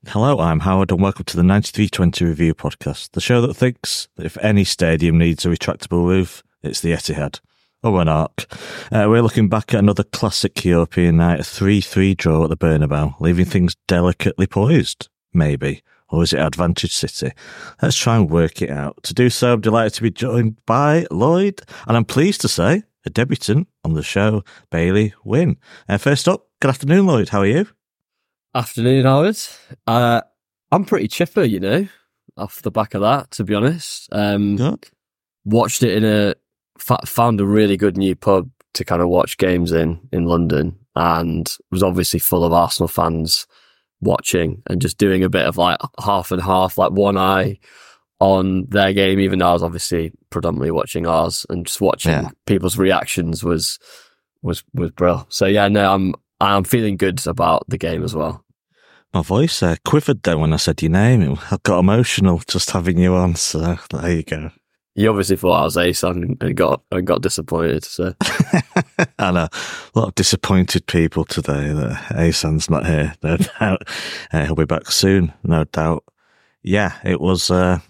Hello, I'm Howard and welcome to the 9320 Review Podcast, the show that thinks that if any stadium needs a retractable roof, it's the Etihad, or an Arc. We're looking back at another classic European night, a 3-3 draw at the Bernabeu, leaving things delicately poised, maybe. Or is it Advantage City? Let's try and work it out. To do so, I'm delighted to be joined by Lloyd, and I'm pleased to say, a debutant on the show, Bailey Wynn. First up, good afternoon, Lloyd. How are you? Afternoon, Howard. I'm pretty chipper, off the back of that, to be honest. Good. Watched it found a really good new pub to kind of watch games in London, and was obviously full of Arsenal fans watching and just doing a bit of like half and half, like one eye on their game, even though I was obviously predominantly watching ours, and just watching people's reactions was brilliant. So yeah, no, I'm feeling good about the game as well. My voice quivered then when I said your name. I got emotional just having you on, so there you go. You obviously thought I was Asan and got disappointed. So I know, a lot of disappointed people today that Asan's not here, no doubt. He'll be back soon, no doubt. Yeah, it was...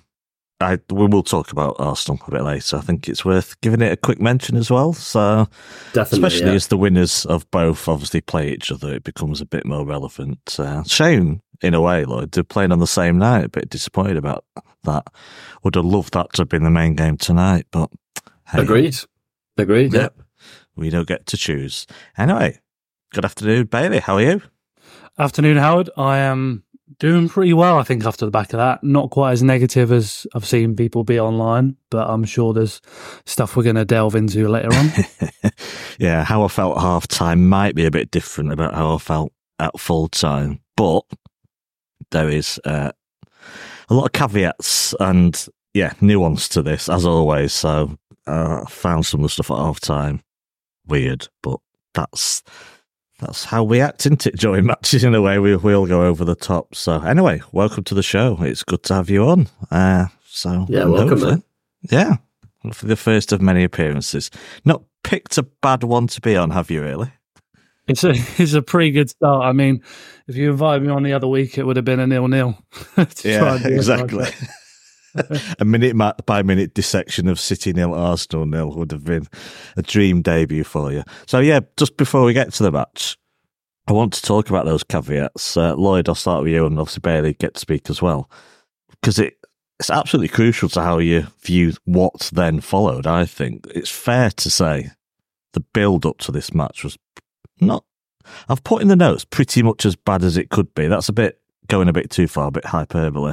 we will talk about Arsenal a bit later. I think it's worth giving it a quick mention as well. So, definitely, especially as the winners of both obviously play each other, it becomes a bit more relevant. Shame, in a way, Lloyd, they're playing on the same night. A bit disappointed about that. Would have loved that to have been the main game tonight, but hey. Agreed. Yep. We don't get to choose. Anyway, good afternoon, Bailey. How are you? Afternoon, Howard. I am doing pretty well, I think, after the back of that. Not quite as negative as I've seen people be online, but I'm sure there's stuff we're going to delve into later on. Yeah, how I felt at half-time might be a bit different about how I felt at full-time, but there is a lot of caveats and, nuance to this, as always. So I found some of the stuff at half-time weird, but that's how we act, isn't it, during matches, in a way. We'll go over the top. So anyway, welcome to the show. It's good to have you on. Welcome, man. Yeah, for the first of many appearances. Not picked a bad one to be on, have you, really? It's a pretty good start. I mean, if you invited me on the other week, it would have been a 0-0. Yeah, exactly. A minute-by-minute dissection of City 0, Arsenal 0 would have been a dream debut for you. So yeah, just before we get to the match, I want to talk about those caveats. Lloyd, I'll start with you, and obviously Bailey get to speak as well, because it's absolutely crucial to how you view what then followed. I think it's fair to say the build-up to this match was not, I've put in the notes, pretty much as bad as it could be. That's going a bit too far, a bit hyperbole.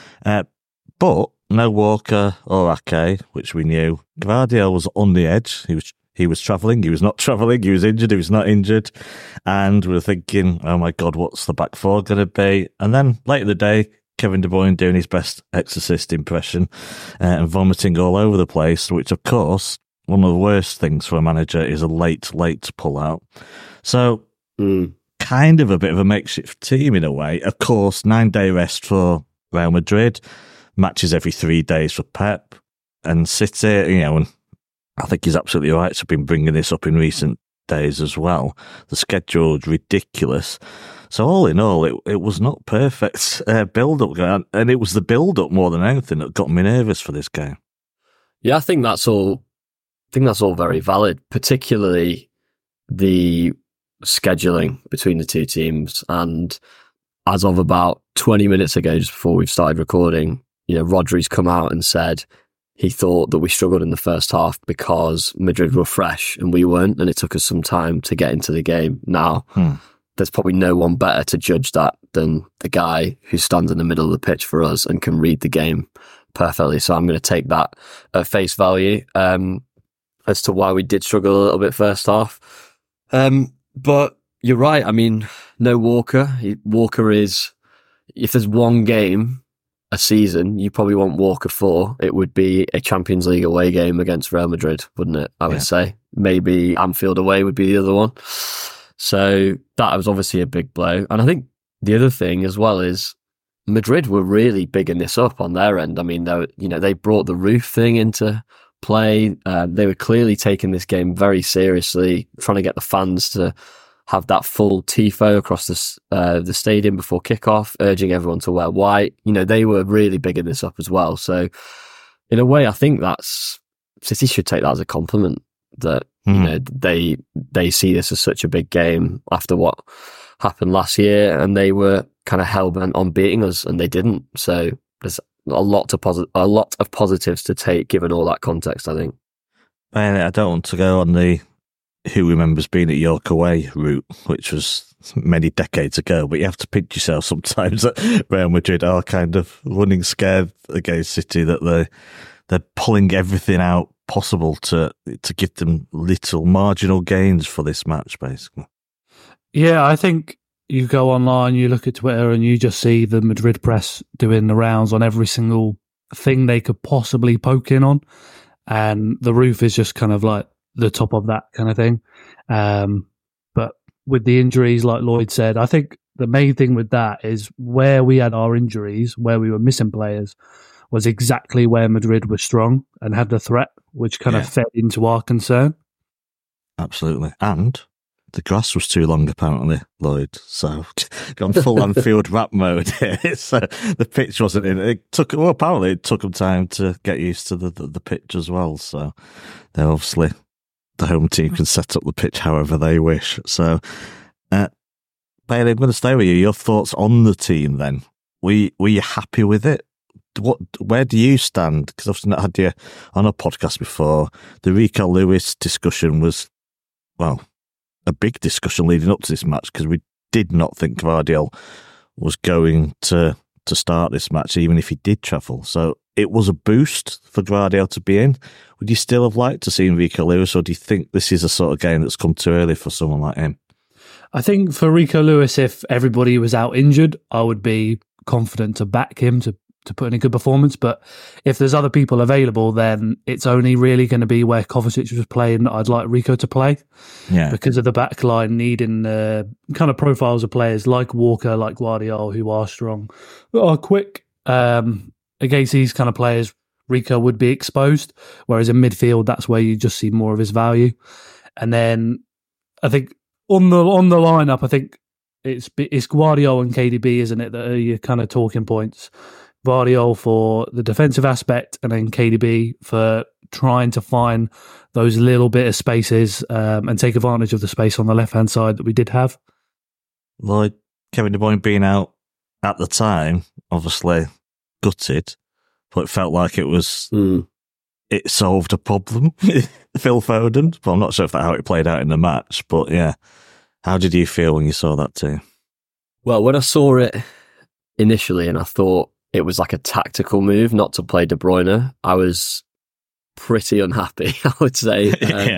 But no Walker or Ake, which we knew. Gvardiol was on the edge. He was travelling. He was not travelling. He was injured. He was not injured. And we were thinking, oh my God, what's the back four going to be? And then later in the day, Kevin De Bruyne doing his best Exorcist impression and vomiting all over the place, which of course, one of the worst things for a manager is a late pull out. So kind of a bit of a makeshift team in a way. Of course, 9-day rest for Real Madrid. Matches every 3 days for Pep and City, and I think he's absolutely right to have been bringing this up in recent days as well. The schedule's ridiculous. So all in all, it was not perfect build-up, and it was the build-up more than anything that got me nervous for this game. Yeah, I think that's all very valid, particularly the scheduling between the two teams. And as of about 20 minutes ago, just before we've started recording, Rodri's come out and said he thought that we struggled in the first half because Madrid were fresh and we weren't, and it took us some time to get into the game. Now, there's probably no one better to judge that than the guy who stands in the middle of the pitch for us and can read the game perfectly. So I'm going to take that at face value as to why we did struggle a little bit first half. But you're right. I mean, no Walker. Walker is, if there's one game a season you probably want Walker for, it would be a Champions League away game against Real Madrid, wouldn't it? I would say maybe Anfield away would be the other one. So that was obviously a big blow. And I think the other thing as well is Madrid were really bigging this up on their end. I mean, they brought the roof thing into play. They were clearly taking this game very seriously, trying to get the fans to have that full tifo across the stadium before kickoff, urging everyone to wear white. You know, they were really bigging this up as well. So in a way, I think City should take that as a compliment, that you know, they see this as such a big game after what happened last year, and they were kind of hell-bent on beating us, and they didn't. So there's a lot of positives to take given all that context, I think. I don't want to go on the who remembers being at York away route, which was many decades ago, but you have to pinch yourself sometimes that Real Madrid are kind of running scared against City, that they're pulling everything out possible to give them little marginal gains for this match, basically. Yeah, I think you go online, you look at Twitter, and you just see the Madrid press doing the rounds on every single thing they could possibly poke in on, and the roof is just kind of like the top of that kind of thing. But with the injuries, like Lloyd said, I think the main thing with that is where we had our injuries, where we were missing players, was exactly where Madrid was strong and had the threat, which kind of fed into our concern. Absolutely. And the grass was too long, apparently, Lloyd. So, gone full on-field rap mode here. So, the pitch wasn't in. Apparently, it took them time to get used to the pitch as well. So, they're obviously, the home team can set up the pitch however they wish. So, Bailey, I'm going to stay with you. Your thoughts on the team then? Were you happy with it? Where do you stand? Because I've not had you on a podcast before. The Rico Lewis discussion was, well, a big discussion leading up to this match, because we did not think Gvardiol was going to start this match, even if he did travel. So it was a boost for Gvardiol to be in. Would you still have liked to see Rico Lewis, or do you think this is a sort of game that's come too early for someone like him? I think for Rico Lewis, if everybody was out injured, I would be confident to back him to put in a good performance. But if there's other people available, then it's only really going to be where Kovacic was playing that I'd like Rico to play. Yeah. Because of the back line needing kind of profiles of players like Walker, like Gvardiol, who are strong, are quick. Against these kind of players, Rico would be exposed, whereas in midfield, that's where you just see more of his value. And then I think on the lineup, I think it's Gvardiol and KDB, isn't it, that are your kind of talking points. Gvardiol for the defensive aspect, and then KDB for trying to find those little bit of spaces and take advantage of the space on the left-hand side that we did have. Lloyd, Kevin De Bruyne being out at the time, obviously gutted, but it felt like it was it solved a problem. Phil Foden, but I'm not sure if that's how it played out in the match, but yeah. How did you feel when you saw that too? Well, when I saw it initially and I thought it was like a tactical move not to play De Bruyne, I was pretty unhappy, I would say.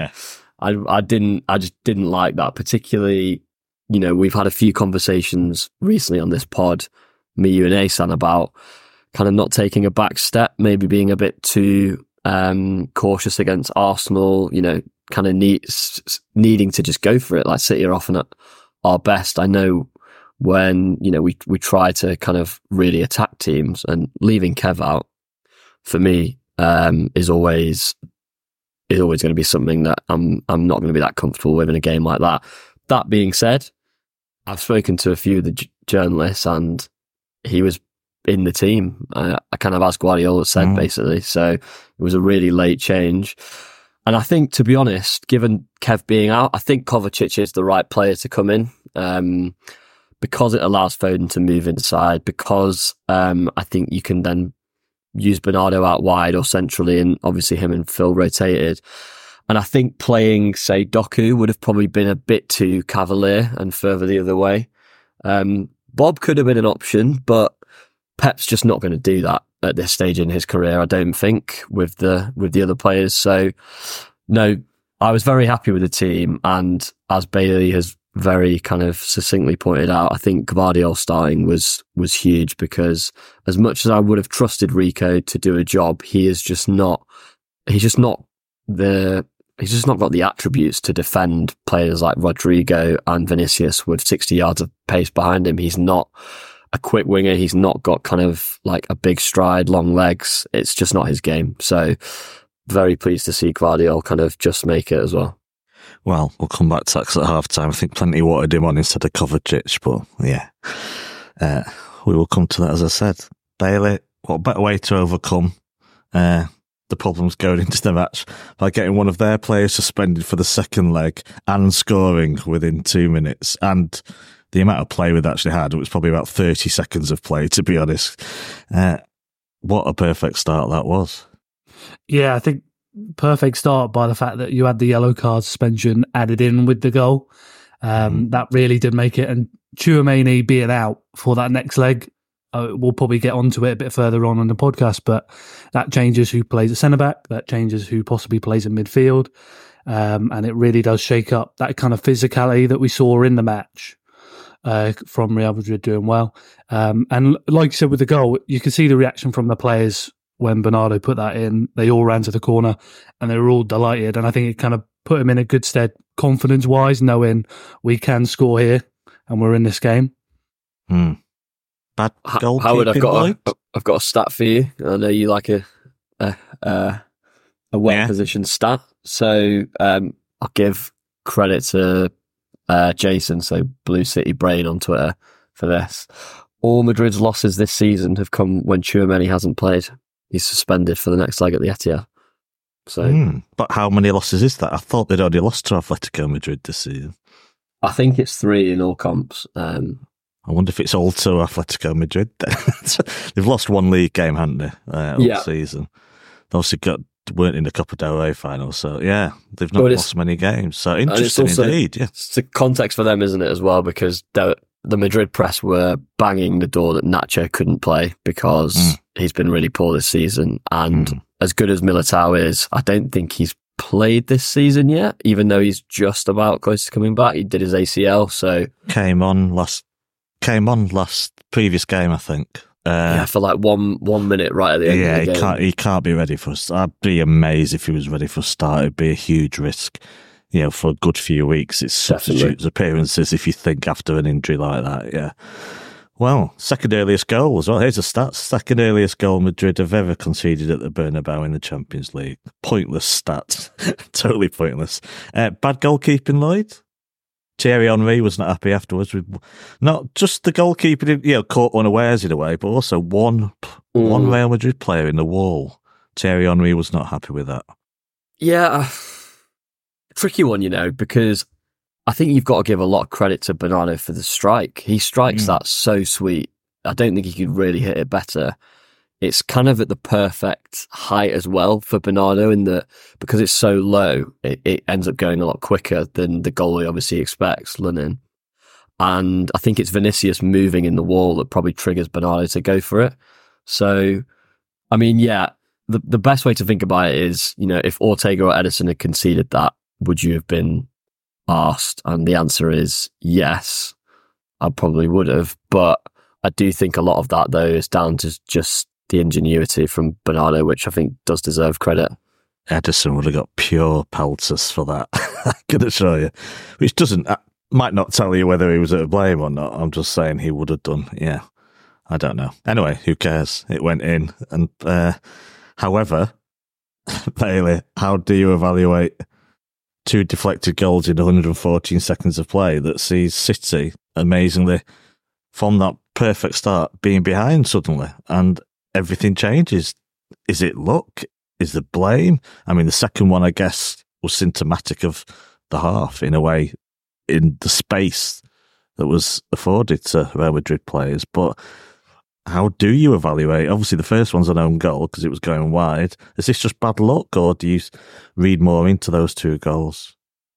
I just didn't like that. Particularly, you know, we've had a few conversations recently on this pod, me, you and Asan, about kind of not taking a back step, maybe being a bit too cautious against Arsenal, you know, kind of needing to just go for it. Like City are often at our best. I know when, you know, we try to kind of really attack teams, and leaving Kev out for me is always going to be something that I'm not going to be that comfortable with in a game like that. That being said, I've spoken to a few of the journalists, and he was in the team. I kind of, as Guardiola said, basically. So it was a really late change. And I think, to be honest, given Kev being out, I think Kovacic is the right player to come in, because it allows Foden to move inside, because I think you can then use Bernardo out wide or centrally, and obviously him and Phil rotated. And I think playing, say, Doku would have probably been a bit too cavalier and further the other way. Bob could have been an option, but Pep's just not going to do that at this stage in his career, I don't think, with the other players. So, no, I was very happy with the team. And as Bailey has very kind of succinctly pointed out, I think Gvardiol starting was huge, because as much as I would have trusted Rico to do a job, he's just not got the attributes to defend players like Rodrigo and Vinicius with 60 yards of pace behind him. He's not a quick winger. He's not got kind of like a big stride, long legs. It's just not his game. So very pleased to see Gvardiol kind of just make it as well. Well, we'll come back to that 'cause at half-time I think plenty wanted him on instead of Kovacic, but yeah. We will come to that, as I said. Bailey, what better way to overcome the problems going into the match by getting one of their players suspended for the second leg and scoring within 2 minutes. And the amount of play we'd actually had, it was probably about 30 seconds of play, to be honest. What a perfect start that was. Yeah, I think perfect start by the fact that you had the yellow card suspension added in with the goal. That really did make it. And Tchouaméni being out for that next leg, we'll probably get onto it a bit further on the podcast, but that changes who plays at centre-back, that changes who possibly plays in midfield, and it really does shake up that kind of physicality that we saw in the match from Real Madrid doing well. And like you said with the goal, you could see the reaction from the players when Bernardo put that in. They all ran to the corner and they were all delighted, and I think it kind of put him in a good stead confidence-wise, knowing we can score here and we're in this game. Bad goal. Howard, I've got a stat for you. I know you like a well-positioned stat, so I'll give credit to Jason, so Blue City Brain on Twitter, for this. All Madrid's losses this season have come when Tchouaméni hasn't played. He's suspended for the next leg at the Etihad. So, but how many losses is that? I thought they'd already lost to Atletico Madrid this season. I think it's 3 in all comps. I wonder if it's all to Atletico Madrid. They've lost 1 league game, haven't they, all season? They obviously weren't in the Copa del Rey final, so yeah, they've not lost many games. So interesting indeed. Yeah, it's a context for them, isn't it, as well? Because the Madrid press were banging the door that Nacho couldn't play because he's been really poor this season. And as good as Militao is, I don't think he's played this season yet, even though he's just about close to coming back. He did his ACL, so came on last previous game, I think. For like one minute right at the end of the game. He can't be ready for us. I'd be amazed if he was ready for a start. It'd be a huge risk, for a good few weeks. It's substitutes appearances if you think after an injury like that, yeah. Well, second earliest goal as well. Here's a stat. Second earliest goal Madrid have ever conceded at the Bernabeu in the Champions League. Pointless stat. Totally pointless. Bad goalkeeping, Lloyd? Thierry Henry was not happy afterwards with not just the goalkeeper, caught unawares in a way, but also one Real Madrid player in the wall. Thierry Henry was not happy with that. Yeah, tricky one, because I think you've got to give a lot of credit to Bernardo for the strike. He strikes that so sweet. I don't think he could really hit it better. It's kind of at the perfect height as well for Bernardo in that because it's so low, it ends up going a lot quicker than the goalie obviously expects, Lunin. And I think it's Vinicius moving in the wall that probably triggers Bernardo to go for it. So, I mean, the best way to think about it is, if Ortega or Ederson had conceded that, would you have been asked? And the answer is yes, I probably would have. But I do think a lot of that, though, is down to just the ingenuity from Bernardo, which I think does deserve credit. Ederson would have got pure pelters for that. I can assure you. Which might not tell you whether he was at blame or not. I'm just saying he would have done. Yeah. I don't know. Anyway, who cares? It went in. And however, Bailey, how do you evaluate 2 deflected goals in 114 seconds of play that sees City amazingly from that perfect start being behind suddenly and everything changes? Is it luck? Is it blame? I mean, the second one, I guess, was symptomatic of the half in a way, in the space that was afforded to Real Madrid players. But how do you evaluate? Obviously, the first one's an own goal because it was going wide. Is this just bad luck, or do you read more into those 2 goals?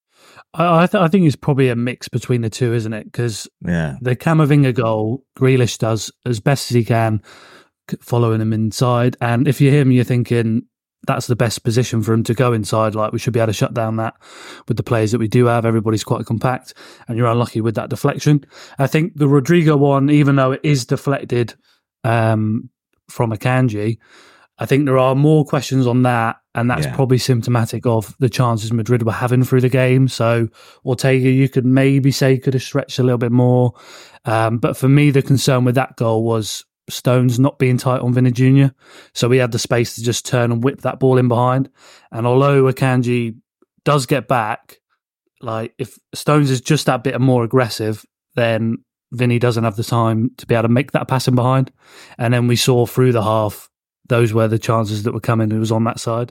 I think it's probably a mix between the two, isn't it? Because the Camavinga goal, Grealish does as best as he can, following him inside. And if you're him, you're thinking that's the best position for him to go inside. Like, we should be able to shut down that with the players that we do have. Everybody's quite compact, and you're unlucky with that deflection. I think the Rodrigo one, even though it is deflected from Akanji, I think there are more questions on that, and that's probably symptomatic of the chances Madrid were having through the game. So Ortega, you could maybe say, could have stretched a little bit more. But for me, the concern with that goal was Stones not being tight on Vinny Jr. So he had the space to just turn and whip that ball in behind. And although Akanji does get back, Like, if Stones is just that bit more aggressive, then Vinny doesn't have the time to be able to make that passing behind. And then we saw through the half, those were the chances that were coming. It was on that side.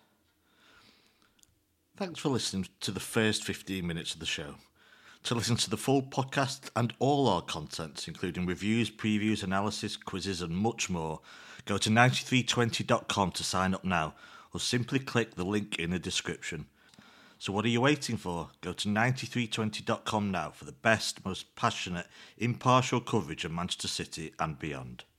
Thanks for listening to the first 15 minutes of the show. To listen to the full podcast and all our contents, including reviews, previews, analysis, quizzes and much more, go to 9320.com to sign up now, or simply click the link in the description. So what are you waiting for? Go to 9320.com now for the best, most passionate, impartial coverage of Manchester City and beyond.